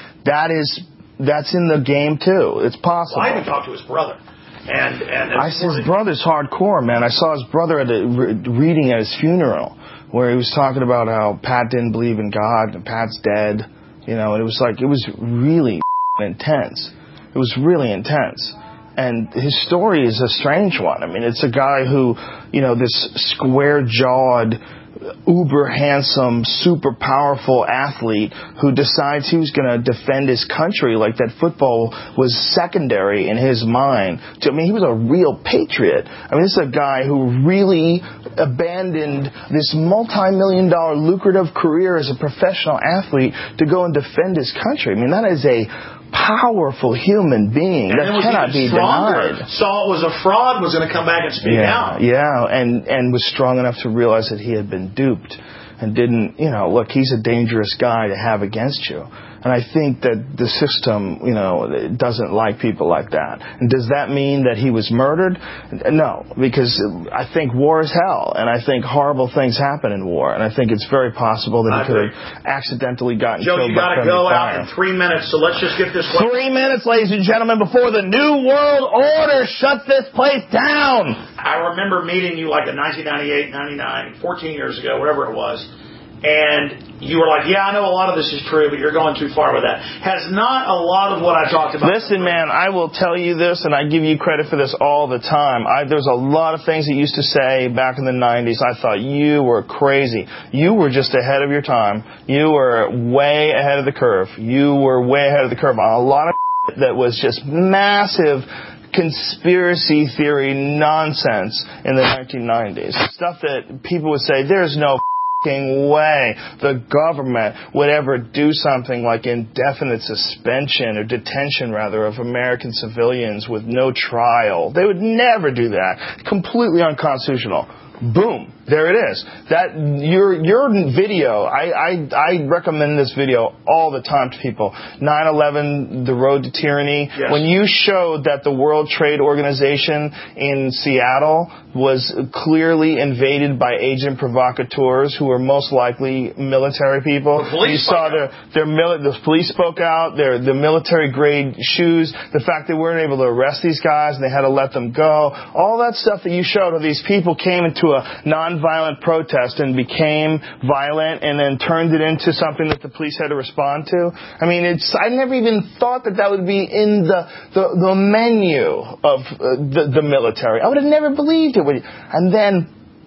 that's in the game too. It's possible. Well, I even talked to his brother, and his brother's hardcore, man. I saw his brother at a reading at his funeral where he was talking about how Pat didn't believe in God and Pat's dead. You know, and it was really intense. It was really intense. And his story is a strange one. I mean, it's a guy who, this square-jawed, uber handsome, super powerful athlete who decides he was going to defend his country like that football was secondary in his mind. I mean, he was a real patriot. I mean, this is a guy who really abandoned this multi-million-dollar lucrative career as a professional athlete to go and defend his country. I mean, that is a powerful human being that cannot be denied. Saw it was a fraud, was going to come back and speak out. Yeah, and was strong enough to realize that he had been duped and didn't, look, he's a dangerous guy to have against you. And I think that the system, doesn't like people like that. And does that mean that he was murdered? No, because I think war is hell, and I think horrible things happen in war, and I think it's very possible that he could have accidentally gotten Joe, killed you by got to go out in 3 minutes, so let's just get this. 3 minutes, ladies and gentlemen, before the New World Order shuts this place down. I remember meeting you like in 1998, 99, 14 years ago, whatever it was. And you were like, yeah, I know a lot of this is true, but you're going too far with that. Has not a lot of what I talked about. Listen, man, I will tell you this, and I give you credit for this all the time. There's a lot of things that you used to say back in the 90s. I thought you were crazy. You were just ahead of your time. You were way ahead of the curve. You were way ahead of the curve on a lot of that was just massive conspiracy theory nonsense in the 1990s. Stuff that people would say, there's no way the government would ever do something like indefinite suspension or detention, rather, of American civilians with no trial. They would never do that. Completely unconstitutional. Boom. There it is. That your video, I recommend this video all the time to people. 9/11, The Road to Tyranny. Yes. When you showed that the World Trade Organization in Seattle was clearly invaded by agent provocateurs who were most likely military people. You saw the police spoke out, the military grade shoes, the fact they weren't able to arrest these guys and they had to let them go. All that stuff that you showed of these people came into a non-violent protest and became violent and then turned it into something that the police had to respond to. I mean, I never even thought that would be in the menu of the military. I would have never believed it. And then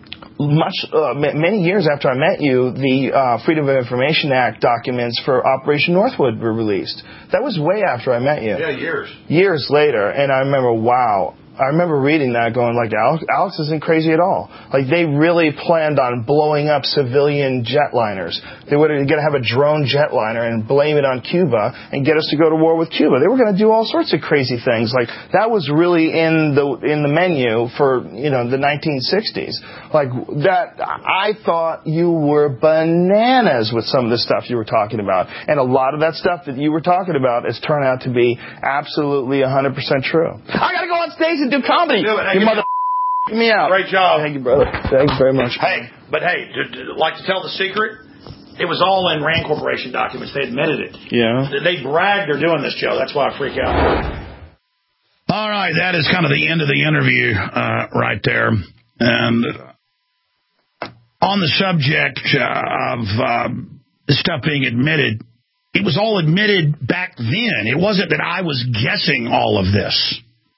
many years after I met you, the Freedom of Information Act documents for Operation Northwood were released. That was way after I met you. Yeah, years. Years later. And I remember, wow. I remember reading that going like, Alex isn't crazy at all. Like, they really planned on blowing up civilian jetliners. They were going to have a drone jetliner and blame it on Cuba and get us to go to war with Cuba. They were going to do all sorts of crazy things. Like, that was really in the menu for, the 1960s. Like, that, I thought you were bananas with some of the stuff you were talking about. And a lot of that stuff that you were talking about has turned out to be absolutely 100% true. I gotta go on stage and do comedy. Do it. Hey, you mother me out. Great job. Thank you, brother. Thank you very much. Hey, like to tell the secret? It was all in RAND Corporation documents. They admitted it. Yeah. They bragged they're doing this, Joe. That's why I freak out. All right, that is kind of the end of the interview right there. And on the subject of stuff being admitted, it was all admitted back then. It wasn't that I was guessing all of this.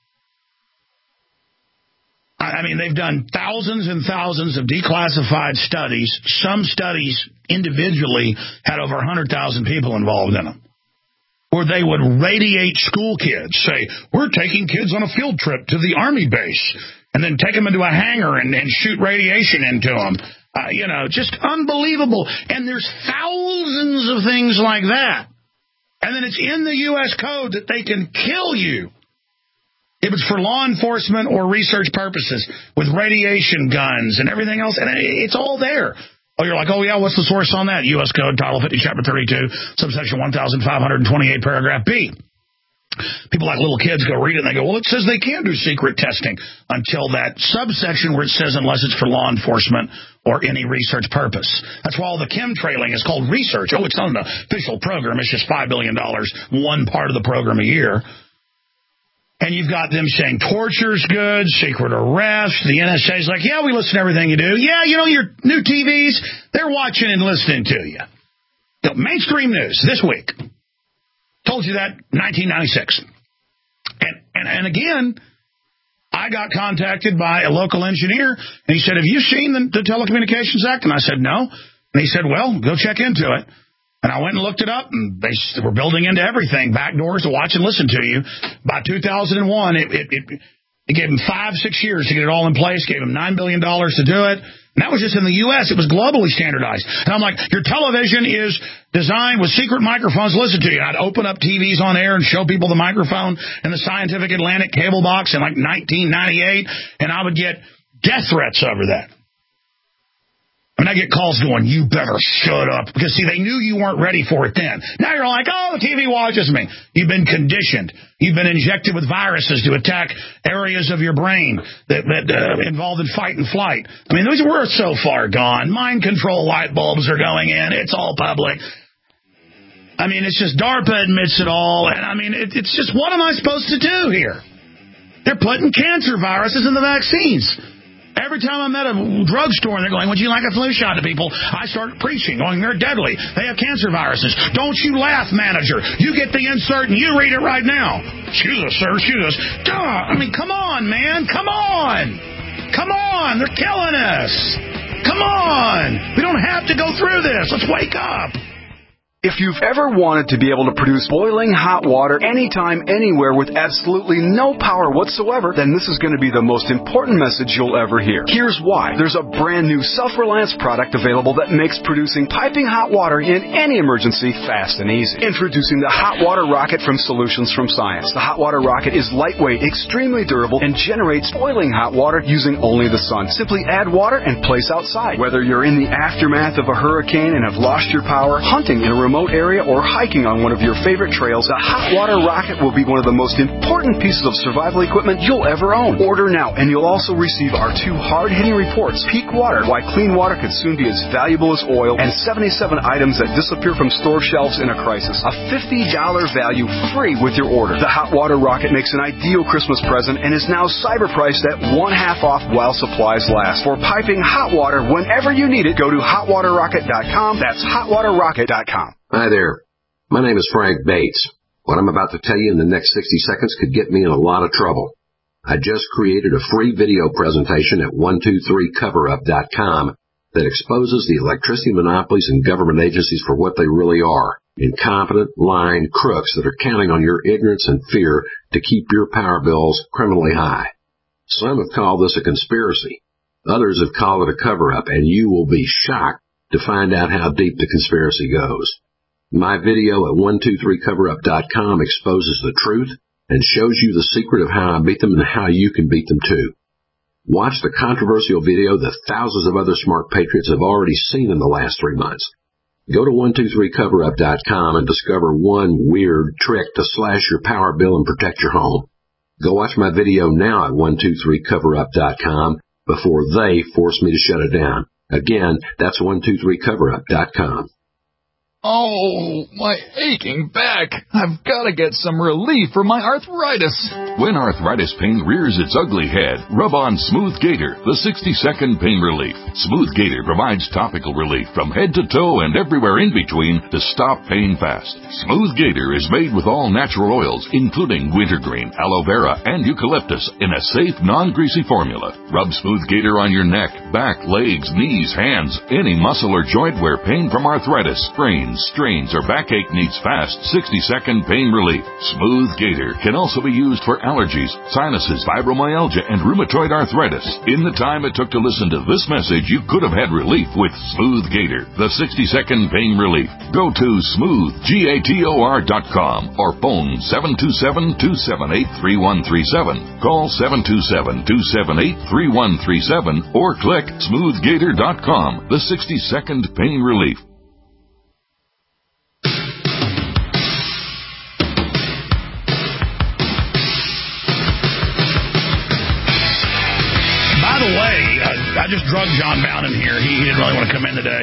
I mean, they've done thousands and thousands of declassified studies. Some studies individually had over 100,000 people involved in them, where they would radiate school kids, say, we're taking kids on a field trip to the Army base, and then take them into a hangar and shoot radiation into them. Just unbelievable. And there's thousands of things like that. And then it's in the U.S. code that they can kill you if it's for law enforcement or research purposes, with radiation guns and everything else. And it's all there. Oh, you're like, oh, yeah, what's the source on that? U.S. Code, Title 50, Chapter 32, subsection 1528, paragraph B. People like little kids go read it and they go, well, it says they can do secret testing until that subsection where it says unless it's for law enforcement or any research purpose. That's why all the chemtrailing is called research. Oh, it's not an official program. It's just $5 billion, one part of the program a year. And you've got them saying torture's good, secret arrest. The NSA's like, yeah, we listen to everything you do. Yeah, your new TVs, they're watching and listening to you. Mainstream news this week. Told you that 1996. And And again, I got contacted by a local engineer, and he said, have you seen the Telecommunications Act? And I said, no. And he said, well, go check into it. And I went and looked it up, and they were building into everything, back doors to watch and listen to you. By 2001, it gave them 5-6 years to get it all in place, gave them $9 billion to do it. And that was just in the U.S. It was globally standardized. And I'm like, your television is designed with secret microphones. Listen to you. I'd open up TVs on air and show people the microphone in the Scientific Atlantic cable box in like 1998, and I would get death threats over that. I mean, I get calls going, you better shut up. Because, see, they knew you weren't ready for it then. Now you're like, oh, the TV watches me. You've been conditioned. You've been injected with viruses to attack areas of your brain that involved in fight and flight. I mean, we're so far gone. Mind control light bulbs are going in. It's all public. I mean, it's just DARPA admits it all. And, I mean, it's just, what am I supposed to do here? They're putting cancer viruses in the vaccines. Every time I'm at a drugstore and they're going, would you like a flu shot to people? I start preaching, going, they're deadly. They have cancer viruses. Don't you laugh, manager. You get the insert and you read it right now. Excuse us, sir. Excuse us. Duh. I mean, come on, man. Come on. Come on. They're killing us. Come on. We don't have to go through this. Let's wake up. If you've ever wanted to be able to produce boiling hot water anytime, anywhere with absolutely no power whatsoever, then this is going to be the most important message you'll ever hear. Here's why. There's a brand new Self-Reliance product available that makes producing piping hot water in any emergency fast and easy. Introducing the Hot Water Rocket from Solutions from Science. The Hot Water Rocket is lightweight, extremely durable, and generates boiling hot water using only the sun. Simply add water and place outside. Whether you're in the aftermath of a hurricane and have lost your power, hunting in a remote area, or hiking on one of your favorite trails, the Hot Water Rocket will be one of the most important pieces of survival equipment you'll ever own. Order now, and you'll also receive our 2 hard-hitting reports, Peak Water, Why Clean Water Could Soon Be as Valuable as Oil, and 77 items that disappear from store shelves in a crisis. A $50 value free with your order. The Hot Water Rocket makes an ideal Christmas present and is now cyber priced at 1/2 off while supplies last. For piping hot water whenever you need it, go to hotwaterrocket.com. That's hotwaterrocket.com. Hi there. My name is Frank Bates. What I'm about to tell you in the next 60 seconds could get me in a lot of trouble. I just created a free video presentation at 123coverup.com that exposes the electricity monopolies and government agencies for what they really are. Incompetent, lying crooks that are counting on your ignorance and fear to keep your power bills criminally high. Some have called this a conspiracy. Others have called it a cover-up, and you will be shocked to find out how deep the conspiracy goes. My video at 123coverup.com exposes the truth and shows you the secret of how I beat them and how you can beat them too. Watch the controversial video that thousands of other smart patriots have already seen in the last 3 months. Go to 123coverup.com and discover one weird trick to slash your power bill and protect your home. Go watch my video now at 123coverup.com before they force me to shut it down. Again, that's 123coverup.com. Oh, my aching back. I've got to get some relief for my arthritis. When arthritis pain rears its ugly head, rub on Smooth Gator, the 60-second pain relief. Smooth Gator provides topical relief from head to toe and everywhere in between to stop pain fast. Smooth Gator is made with all natural oils, including wintergreen, aloe vera, and eucalyptus in a safe, non-greasy formula. Rub Smooth Gator on your neck, back, legs, knees, hands, any muscle or joint where pain from arthritis, sprains, strains, or backache needs fast 60-second pain relief. Smooth Gator can also be used for allergies, sinuses, fibromyalgia, and rheumatoid arthritis. In the time it took to listen to this message, you could have had relief with Smooth Gator, the 60-second pain relief. Go to smoothgator.com or phone 727-278-3137. Call 727-278-3137 or click smoothgator.com, the 60-second pain relief. I just drugged John Bowden here. He didn't really want to come in today.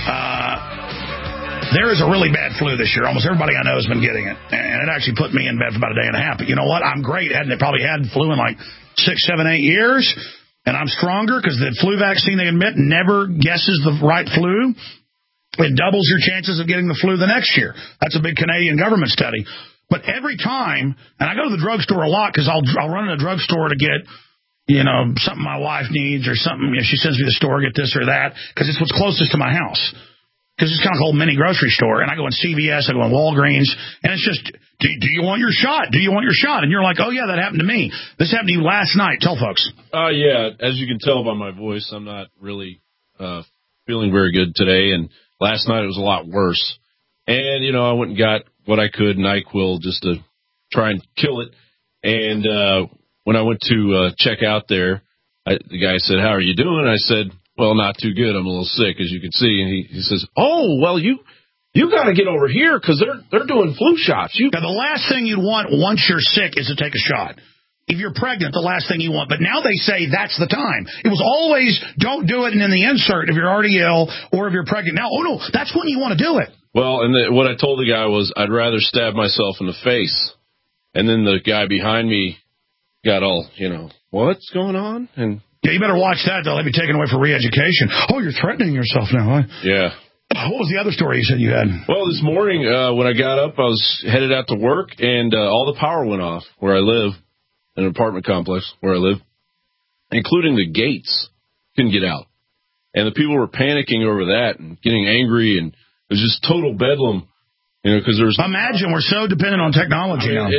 There is a really bad flu this year. Almost everybody I know has been getting it. And it actually put me in bed for about a day and a half. But you know what? I'm great. They probably had flu in like 6, 7, 8 years. And I'm stronger because the flu vaccine they admit never guesses the right flu. It doubles your chances of getting the flu the next year. That's a big Canadian government study. But every time, and I go to the drugstore a lot because I'll run in a drugstore to get, something my wife needs or something. She sends me to the store, get this or that, because it's what's closest to my house. Because it's kind of a whole mini grocery store. And I go in CVS, I go in Walgreens, and it's just, do you want your shot? Do you want your shot? And you're like, oh, yeah, that happened to me. This happened to you last night. Tell folks. Yeah, as you can tell by my voice, I'm not really feeling very good today. And last night it was a lot worse. And, I went and got what I could, NyQuil, just to try and kill it. And when I went to check out there, the guy said, how are you doing? I said, well, not too good. I'm a little sick, as you can see. And he says, oh, well, you got to get over here because they're doing flu shots. Now, the last thing you want once you're sick is to take a shot. If you're pregnant, the last thing you want. But now they say that's the time. It was always don't do it and in the insert if you're already ill or if you're pregnant. Now, oh, no, that's when you want to do it. Well, and what I told the guy was I'd rather stab myself in the face. And then the guy behind me got all, what's going on? And yeah, you better watch that. They'll be taken away for re-education. Oh, you're threatening yourself now, huh? Yeah. What was the other story you said you had? Well, this morning when I got up, I was headed out to work, and all the power went off where I live, in an apartment complex where I live, including the gates. Couldn't get out. And the people were panicking over that and getting angry, and it was just total bedlam, because there's... Imagine, we're so dependent on technology now.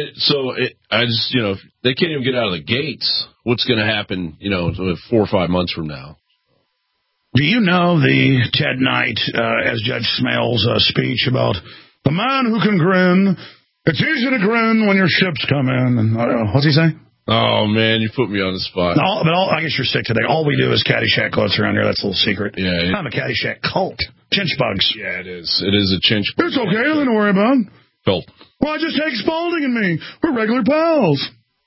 If they can't even get out of the gates, what's going to happen, 4 or 5 months from now? Do you know the Ted Knight, as Judge Smails' speech about the man who can grin? It's easy to grin when your ships come in. And what's he saying? Oh, man, you put me on the spot. I guess you're sick today. All we do is Caddyshack quotes around here. That's a little secret. Yeah. I'm a Caddyshack cult. Chinch bugs. Yeah, it is. It is a chinch bug. It's okay. Nothing to worry about. Cult. Well, I just take Spalding and me. We're regular pals.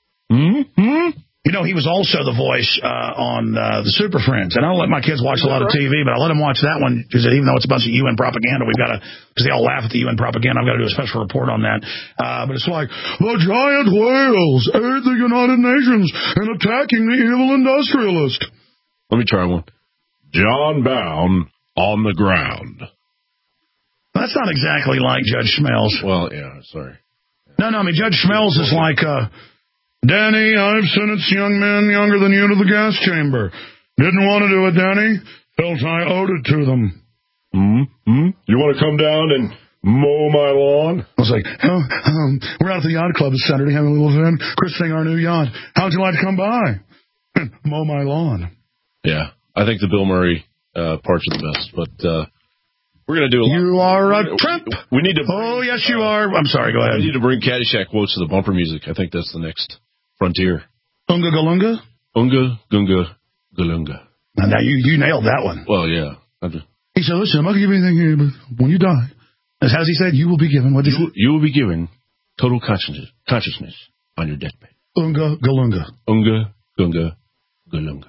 He was also the voice on the Super Friends. And I don't let my kids watch a lot of TV, but I let them watch that one because even though it's a bunch of UN propaganda, because they all laugh at the UN propaganda, I've got to do a special report on that. But it's like, the giant whales aid the United Nations in attacking the evil industrialist. Let me try one. John Bound on the ground. That's not exactly like Judge Smails. Well, yeah, sorry. No, Judge Smails is like... Danny, I've sentenced young men younger than you to the gas chamber. Didn't want to do it, Danny. Felt I owed it to them. You want to come down and mow my lawn? I was like, we're out at the yacht club this Saturday having a little event, christening our new yacht. How'd you like to come by? Mow my lawn. Yeah, I think the Bill Murray parts are the best, but we're going to do a lot. You are a tramp. We need to. Oh, yes, you are. I'm sorry, go ahead. We need to bring Caddyshack quotes to the bumper music. I think that's the next frontier. Unga Galunga? Unga Gunga Galunga. Now you nailed that one. Well, yeah. He said, listen, I'm not going to give you anything here, but when you die, as he said, you will be given, what did he say? You will be given total consciousness on your deathbed. Unga Galunga. Unga Gunga Galunga.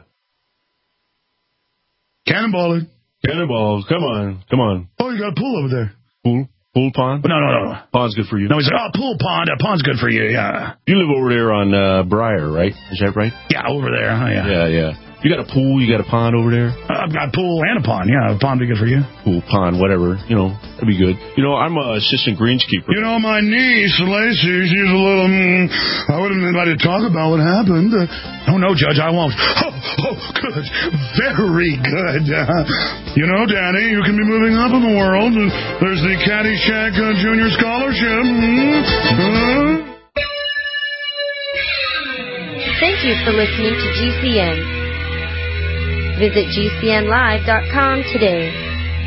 Cannonball it. Cannonballs, come on. Oh, you got a pool over there. Pool pond? No. Pond's good for you. No, he's like, pool pond. Pond's good for you, yeah. You live over there on Briar, right? Is that right? Yeah, over there, yeah. Yeah. You got a pool, you got a pond over there? I've got a pool and a pond, yeah. A pond would be good for you. Pool, pond, whatever. That'd be good. I'm an assistant greenskeeper. My niece, Lacey, she's a little, I wouldn't invite to talk about what happened. Oh, no, Judge, I won't. Oh, good. Very good. Danny, you can be moving up in the world. There's the Caddyshack Junior Scholarship. Thank you for listening to GCN. Visit GCNlive.com today.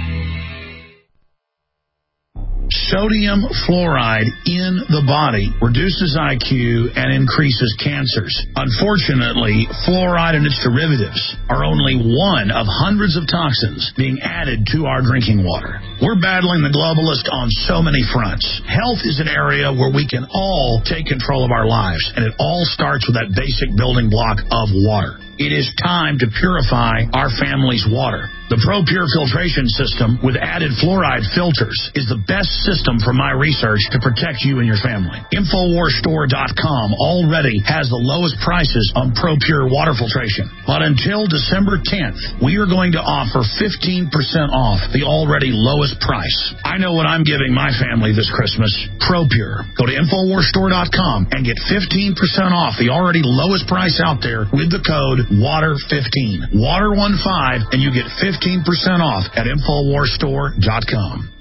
Sodium fluoride in the body reduces IQ and increases cancers. Unfortunately, fluoride and its derivatives are only one of hundreds of toxins being added to our drinking water. We're battling the globalist on so many fronts. Health is an area where we can all take control of our lives, and it all starts with that basic building block of water. It is time to purify our family's water. The ProPure filtration system with added fluoride filters is the best system from my research to protect you and your family. InfoWarsStore.com already has the lowest prices on ProPure water filtration. But until December 10th, we are going to offer 15% off the already lowest price. I know what I'm giving my family this Christmas. ProPure. Go to InfoWarsStore.com and get 15% off the already lowest price out there with the code WATER15. WATER15, and you get 15% off at InfoWarsStore.com.